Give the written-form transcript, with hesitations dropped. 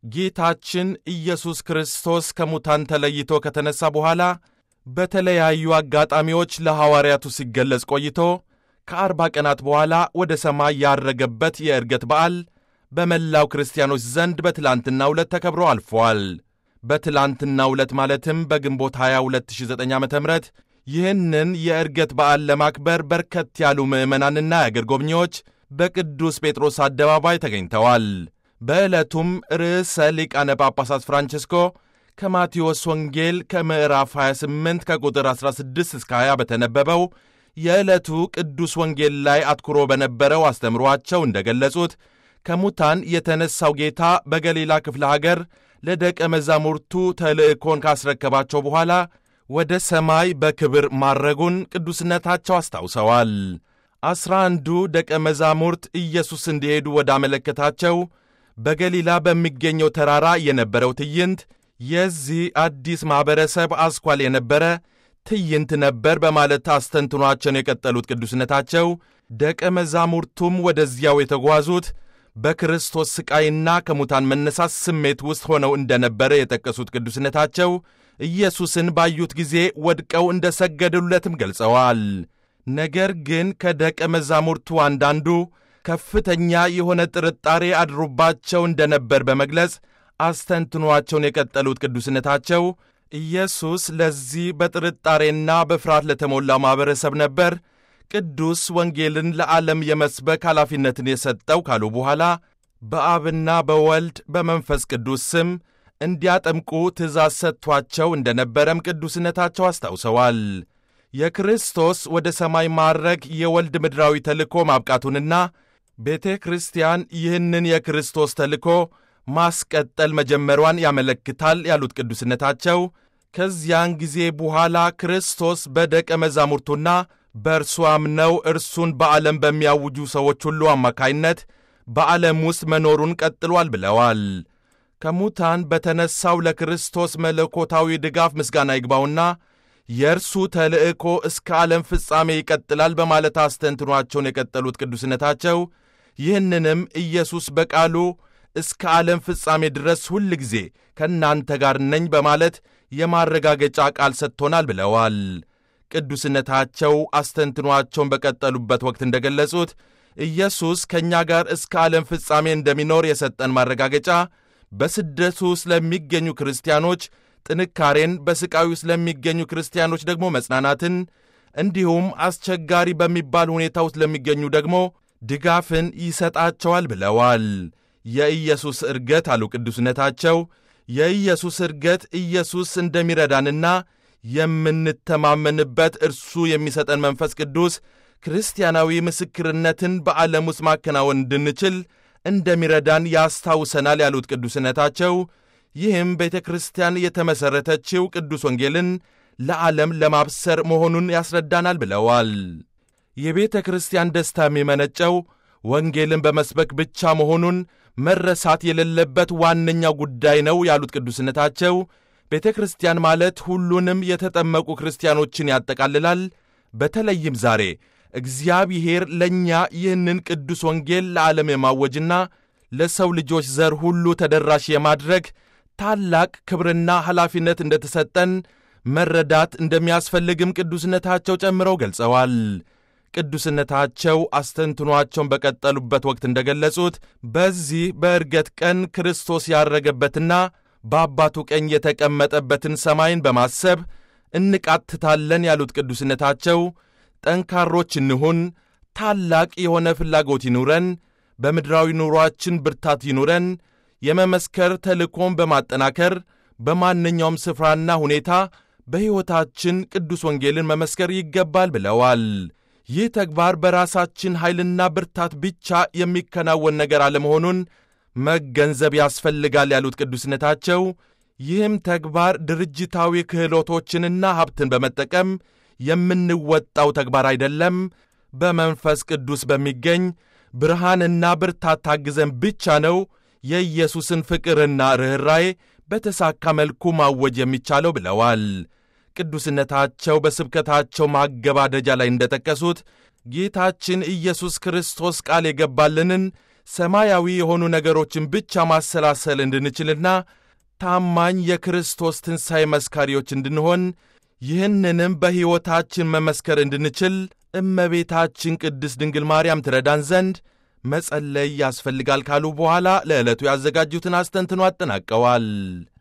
ጌታችን ኢየሱስ ክርስቶስ ከሙታን ተለይቶ ከተነሳ በኋላ በተለያዩ አጋጣሚዎች ለሐዋርያቱ ሲገለጽ ቆይቶ ከ40 ቀናት በኋላ ወደ ሰማይ ያረገበት የዕርገት በዓል በመላው ክርስቲያኖች ዘንድ በትላንትናው ዕለት ተከብሮ አልፏል። በትላንትናው ዕለት ማለትም በግንቦት 22 2009 ዓ.ም ይህንን የዕርገት በዓል ለማክበር በርከት ያሉ ምዕመናንና የአገር ጎብኚዎች በቅዱስ ጴጥሮስ አደባባይ ተገኝተዋል። በዕለቱም ርዕሰ ሊቃነ ጳጳሳት ፍራንቺስኮ ከማቴዎስ ወንጌል ከምዕራፍ 28 ከቁጥር 16 እስከ 20 በተነበበው የዕለቱ ቅዱስ ወንጌል ላይ አትኩሮ በነበረው አስተምሯቸው እንደገለጹት ከሙታን የተነሳው ጌታ በገሊላ ክፍለ ሀገር ለደቀ መዛሙርቱ ተልእኮን ካስረከባቸው በኋላ ወደ ሰማይ በክብር ማረጉን ቅዱስነታቸው አስታውሰዋል። 11ዱ ደቀ መዛሙርት ኢየሱስ እንዲሄዱ ወዳመለከታቸው በገሊላ በሚገኘው ተራራ የነበረው ትዕይንት የዚህ አዲስ ማኅበረሰብ አስኳል የነበረ ትዕይንት ነበር በማለት አስተንትኗቸውን የቀጠሉት ቅዱስነታቸው ደቀ መዛሙርቱም ወደዚያው የተጓዙት በክርስቶስ ሥቃይና ከሙታን መነሳት ስሜት ውስጥ ሆነው እንደነበረ የጠቀሱት ቅዱስነታቸው ኢየሱስን ባዩት ጊዜ ወድቀው እንደ ሰገዱለትም ገልጸዋል። ነገር ግን ከደቀ መዛሙርቱ አንዳንዱ ከፍተኛ የሆነ ጥርጣሬ አድሮባቸው እንደነበር በመግለጽ አስተንትኗቸውን የቀጠሉት ቅዱስነታቸው ኢየሱስ ለዚህ በጥርጣሬና በፍርሃት ለተሞላው ማኅበረሰብ ነበር ቅዱስ ወንጌልን ለዓለም የመስበክ ኃላፊነትን የሰጠው ካሉ በኋላ በአብና በወልድ በመንፈስ ቅዱስ ስም እንዲያጠምቁ ትእዛዝ ሰጥቷቸው እንደነበረም ቅዱስነታቸው አስታውሰዋል። የክርስቶስ ወደ ሰማይ ማዕረግ የወልድ ምድራዊ ተልእኮ ማብቃቱንና ቤተ ክርስቲያን ይህንን የክርስቶስ ተልእኮ ማስቀጠል መጀመሯን ያመለክታል ያሉት ቅዱስነታቸው ከዚያን ጊዜ በኋላ ክርስቶስ በደቀ መዛሙርቱና በእርሱ አምነው እርሱን በዓለም በሚያውጁ ሰዎች ሁሉ አማካይነት በዓለም ውስጥ መኖሩን ቀጥሏል ብለዋል። ከሙታን በተነሳው ለክርስቶስ መለኮታዊ ድጋፍ ምስጋና ይግባውና የእርሱ ተልእኮ እስከ ዓለም ፍጻሜ ይቀጥላል በማለት አስተንትኗቸውን የቀጠሉት ቅዱስነታቸው ይህንንም ኢየሱስ በቃሉ እስከ ዓለም ፍጻሜ ድረስ ሁል ጊዜ ከእናንተ ጋር ነኝ በማለት የማረጋገጫ ቃል ሰጥቶናል ብለዋል። ቅዱስነታቸው አስተንትኗቸውን በቀጠሉበት ወቅት እንደገለጹት ኢየሱስ ከእኛ ጋር እስከ ዓለም ፍጻሜ እንደሚኖር የሰጠን ማረጋገጫ በስደቱ ስለሚገኙ ክርስቲያኖች ጥንካሬን፣ በሥቃዩ ስለሚገኙ ክርስቲያኖች ደግሞ መጽናናትን፣ እንዲሁም አስቸጋሪ በሚባል ሁኔታ ውስጥ ለሚገኙ ደግሞ ድጋፍን ይሰጣቸዋል ብለዋል። የኢየሱስ ዕርገት አሉ ቅዱስነታቸው የኢየሱስ ዕርገት ኢየሱስ እንደሚረዳንና የምንተማመንበት እርሱ የሚሰጠን መንፈስ ቅዱስ ክርስቲያናዊ ምስክርነትን በዓለም ውስጥ ማከናወን እንድንችል እንደሚረዳን ያስታውሰናል ያሉት ቅዱስነታቸው ይህም ቤተ ክርስቲያን የተመሠረተችው ቅዱስ ወንጌልን ለዓለም ለማብሰር መሆኑን ያስረዳናል ብለዋል። የቤተ ክርስቲያን ደስታ የሚመነጨው ወንጌልን በመስበክ ብቻ መሆኑን መረሳት የሌለበት ዋነኛው ጉዳይ ነው ያሉት ቅዱስነታቸው ቤተ ክርስቲያን ማለት ሁሉንም የተጠመቁ ክርስቲያኖችን ያጠቃልላል። በተለይም ዛሬ እግዚአብሔር ለእኛ ይህንን ቅዱስ ወንጌል ለዓለም የማወጅና ለሰው ልጆች ዘር ሁሉ ተደራሽ የማድረግ ታላቅ ክብርና ኃላፊነት እንደተሰጠን መረዳት እንደሚያስፈልግም ቅዱስነታቸው ጨምረው ገልጸዋል። ቅዱስነታቸው አስተንትኗቸውን በቀጠሉበት ወቅት እንደገለጹት በዚህ በዕርገት ቀን ክርስቶስ ያረገበትና በአባቱ ቀኝ የተቀመጠበትን ሰማይን በማሰብ እንቃትታለን ያሉት ቅዱስነታቸው ጠንካሮች እንሁን፣ ታላቅ የሆነ ፍላጎት ይኑረን፣ በምድራዊ ኑሯችን ብርታት ይኑረን፣ የመመስከር ተልእኮን በማጠናከር በማንኛውም ስፍራና ሁኔታ በሕይወታችን ቅዱስ ወንጌልን መመስከር ይገባል ብለዋል። ይህ ተግባር በራሳችን ኃይልና ብርታት ብቻ የሚከናወን ነገር አለመሆኑን መገንዘብ ያስፈልጋል ያሉት ቅዱስነታቸው ይህም ተግባር ድርጅታዊ ክህሎቶችንና ሀብትን በመጠቀም የምንወጣው ተግባር አይደለም፣ በመንፈስ ቅዱስ በሚገኝ ብርሃንና ብርታት ታግዘን ብቻ ነው የኢየሱስን ፍቅርና ርኅራኄ በተሳካ መልኩ ማወጅ የሚቻለው ብለዋል። ቅዱስነታቸው በስብከታቸው ማገባደጃ ላይ እንደጠቀሱት ጌታችን ኢየሱስ ክርስቶስ ቃል የገባልንን ሰማያዊ የሆኑ ነገሮችን ብቻ ማሰላሰል እንድንችልና ታማኝ የክርስቶስ ትንሣኤ መስካሪዎች እንድንሆን ይህንንም በሕይወታችን መመስከር እንድንችል እመቤታችን ቅድስት ድንግል ማርያም ትረዳን ዘንድ መጸለይ ያስፈልጋል ካሉ በኋላ ለዕለቱ ያዘጋጁትን አስተንትኖ አጠናቀዋል።